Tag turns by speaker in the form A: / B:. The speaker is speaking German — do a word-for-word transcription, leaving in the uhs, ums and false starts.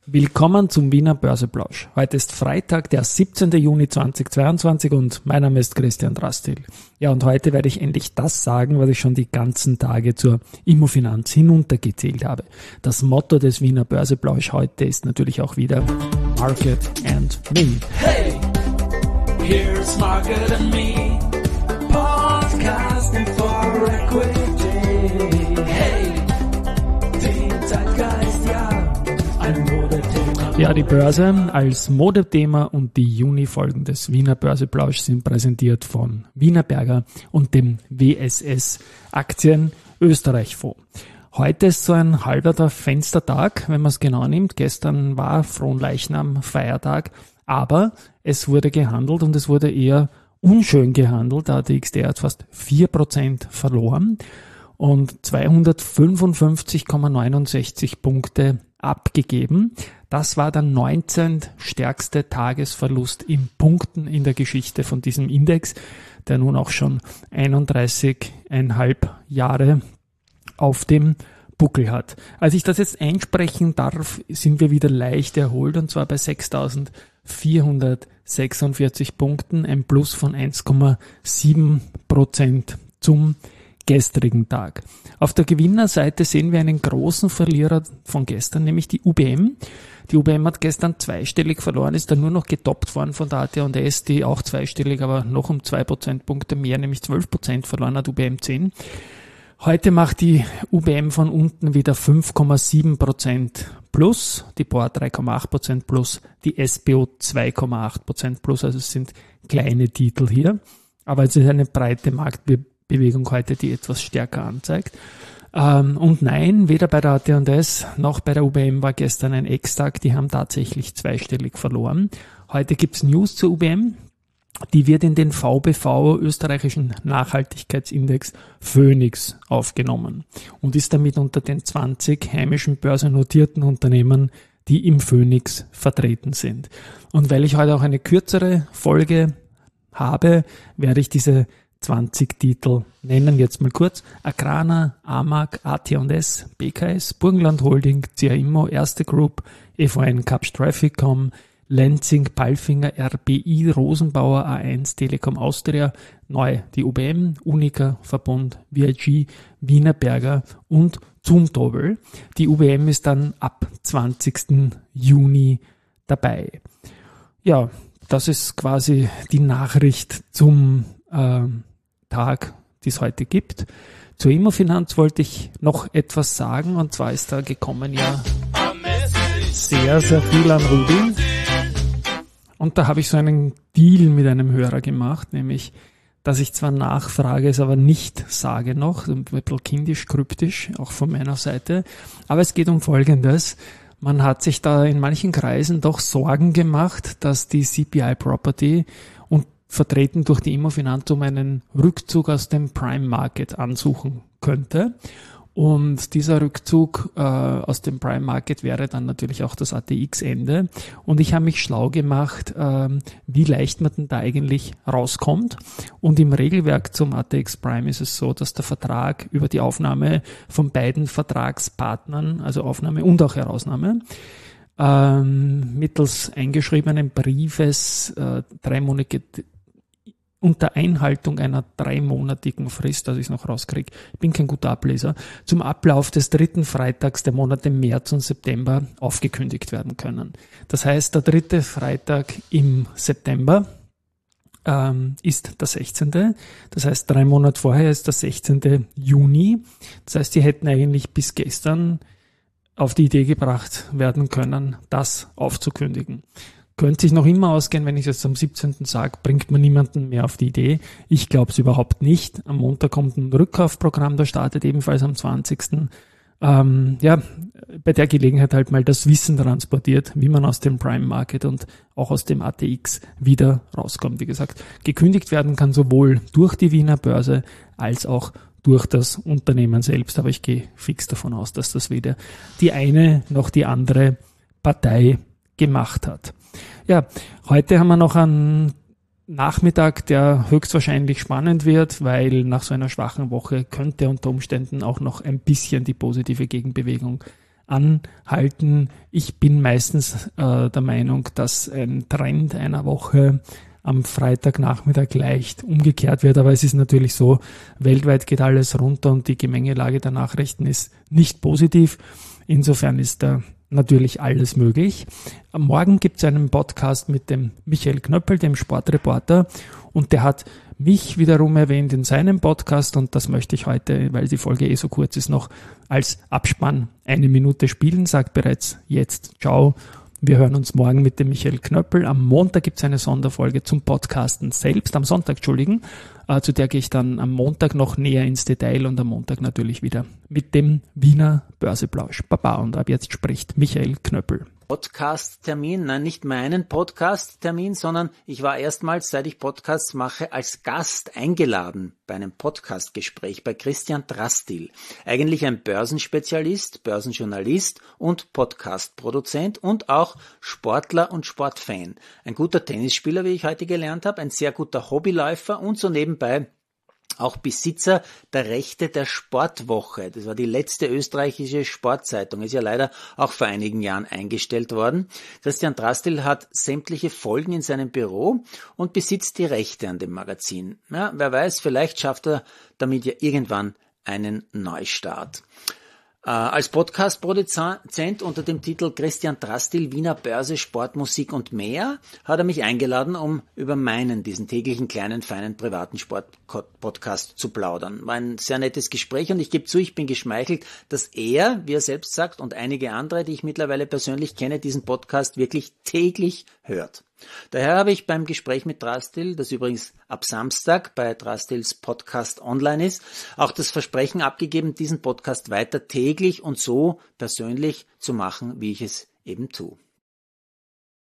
A: Willkommen zum Wiener Börseplausch. Heute ist Freitag, der siebzehnten Juni zweitausendzweiundzwanzig und mein Name ist Christian Drastil. Ja, und heute werde ich endlich das sagen, was ich schon die ganzen Tage zur Immofinanz hinuntergezählt habe. Das Motto des Wiener Börseplausch heute ist natürlich auch wieder Market and Me.
B: Hey, here's Market and Me, podcasting for equity. Hey, den Zeitgeist, ja.
A: Ja, die Börse als Modethema und die Juni-Folgen des Wiener Börseplausch sind präsentiert von Wienerberger und dem W S S Aktien Österreich Fonds. Heute ist so ein halber Fenstertag, wenn man es genau nimmt. Gestern war Fronleichnam Feiertag, aber es wurde gehandelt und es wurde eher unschön gehandelt. Der A T X T hat fast vier Prozent verloren und zweihundertfünfundfünfzig Komma neunundsechzig Punkte abgegeben. Das war der neunzehnte stärkste Tagesverlust in Punkten in der Geschichte von diesem Index, der nun auch schon einunddreißig Komma fünf Jahre auf dem Buckel hat. Als ich das jetzt einsprechen darf, sind wir wieder leicht erholt und zwar bei sechstausendvierhundertsechsundvierzig Punkten, ein Plus von eins Komma sieben Prozent zum gestrigen Tag. Auf der Gewinnerseite sehen wir einen großen Verlierer von gestern, nämlich die U B M. Die U B M hat gestern zweistellig verloren, ist dann nur noch getoppt worden von der A T und S, die auch zweistellig, aber noch um zwei Prozentpunkte mehr, nämlich zwölf Prozent verloren hat U B M zehn. Heute macht die U B M von unten wieder fünf Komma sieben Prozent plus, die P O R drei Komma acht Prozent plus, die S B O zwei Komma acht Prozent plus, also es sind kleine Titel hier, aber es ist eine breite Marktbewegung Bewegung heute, die etwas stärker anzeigt. Ähm, und nein, weder bei der A T und S noch bei der U B M war gestern ein Ex-Tag, die haben tatsächlich zweistellig verloren. Heute gibt's News zur U B M, die wird in den V B V, österreichischen Nachhaltigkeitsindex Phoenix, aufgenommen und ist damit unter den zwanzig heimischen börsennotierten Unternehmen, die im Phoenix vertreten sind. Und weil ich heute auch eine kürzere Folge habe, werde ich diese zwanzig Titel nennen, jetzt mal kurz. Agrana, Amag, A T und S, B K S, Burgenland Holding, C A Immo, Erste Group, E V N, Kapsch Trafficom, Lenzing, Palfinger, R B I, Rosenbauer, A eins, Telekom Austria, neu die U B M, Unica, Verbund, V I G, Wienerberger und Zumtobel. Die U B M ist dann ab zwanzigsten Juni dabei. Ja, das ist quasi die Nachricht zum äh, Tag, die es heute gibt. Zur Immofinanz wollte ich noch etwas sagen und zwar ist da gekommen ja sehr, sehr viel an Rubel. Und da habe ich so einen Deal mit einem Hörer gemacht, nämlich, dass ich zwar nachfrage, es aber nicht sage noch, ein bisschen kindisch, kryptisch, auch von meiner Seite, aber es geht um Folgendes. Man hat sich da in manchen Kreisen doch Sorgen gemacht, dass die C P I Property und vertreten durch die Immofinanz um einen Rückzug aus dem Prime Market ansuchen könnte. Und dieser Rückzug äh, aus dem Prime Market wäre dann natürlich auch das A T X-Ende. Und ich habe mich schlau gemacht, äh, wie leicht man denn da eigentlich rauskommt. Und im Regelwerk zum A T X Prime ist es so, dass der Vertrag über die Aufnahme von beiden Vertragspartnern, also Aufnahme und auch Herausnahme, ähm, mittels eingeschriebenen Briefes äh, dreimonatige unter Einhaltung einer dreimonatigen Frist, dass ich es noch rauskriege, ich bin kein guter Ableser, zum Ablauf des dritten Freitags der Monate März und September aufgekündigt werden können. Das heißt, der dritte Freitag im September ähm, ist der sechzehnte. Das heißt, drei Monate vorher ist der sechzehnte Juni. Das heißt, die hätten eigentlich bis gestern auf die Idee gebracht werden können, das aufzukündigen. Könnte sich noch immer ausgehen, wenn ich es jetzt am siebzehnten sage, bringt man niemanden mehr auf die Idee. Ich glaube es überhaupt nicht. Am Montag kommt ein Rückkaufprogramm, das startet ebenfalls am zwanzigsten Ähm, ja, bei der Gelegenheit halt mal das Wissen transportiert, wie man aus dem Prime Market und auch aus dem A T X wieder rauskommt. Wie gesagt, gekündigt werden kann sowohl durch die Wiener Börse als auch durch das Unternehmen selbst. Aber ich gehe fix davon aus, dass das weder die eine noch die andere Partei gemacht hat. Ja, heute haben wir noch einen Nachmittag, der höchstwahrscheinlich spannend wird, weil nach so einer schwachen Woche könnte unter Umständen auch noch ein bisschen die positive Gegenbewegung anhalten. Ich bin meistens äh, der Meinung, dass ein Trend einer Woche am Freitagnachmittag leicht umgekehrt wird, aber es ist natürlich so, weltweit geht alles runter und die Gemengelage der Nachrichten ist nicht positiv. Insofern ist da natürlich alles möglich. Am Morgen gibt es einen Podcast mit dem Michael Knöppel, dem Sportreporter, und der hat mich wiederum erwähnt in seinem Podcast, und das möchte ich heute, weil die Folge eh so kurz ist, noch als Abspann eine Minute spielen. Sagt bereits jetzt ciao. Wir hören uns morgen mit dem Michael Knöppel. Am Montag gibt es eine Sonderfolge zum Podcasten selbst, am Sonntag, Entschuldigen. Äh, zu der gehe ich dann am Montag noch näher ins Detail und am Montag natürlich wieder mit dem Wiener Börseplausch. Baba, und ab jetzt spricht Michael Knöppel.
C: Podcast-Termin, nein, nicht meinen Podcast-Termin, sondern ich war erstmals, seit ich Podcasts mache, als Gast eingeladen bei einem Podcast-Gespräch bei Christian Drastil. Eigentlich ein Börsenspezialist, Börsenjournalist und Podcast-Produzent und auch Sportler und Sportfan. Ein guter Tennisspieler, wie ich heute gelernt habe, ein sehr guter Hobbyläufer und so nebenbei auch Besitzer der Rechte der Sportwoche. Das war die letzte österreichische Sportzeitung, ist ja leider auch vor einigen Jahren eingestellt worden. Christian Drastil hat sämtliche Folgen in seinem Büro und besitzt die Rechte an dem Magazin. Ja, wer weiß, vielleicht schafft er damit ja irgendwann einen Neustart. Äh, als Podcast-Produzent unter dem Titel Christian Drastil, Wiener Börse, Sport, Musik und mehr hat er mich eingeladen, um über meinen, diesen täglichen kleinen, feinen, privaten Sport-Podcast zu plaudern. War ein sehr nettes Gespräch und ich gebe zu, ich bin geschmeichelt, dass er, wie er selbst sagt, und einige andere, die ich mittlerweile persönlich kenne, diesen Podcast wirklich täglich hört. Daher habe ich beim Gespräch mit Drastil, das übrigens ab Samstag bei Drastils Podcast online ist, auch das Versprechen abgegeben, diesen Podcast weiter täglich und so persönlich zu machen, wie ich es eben tue.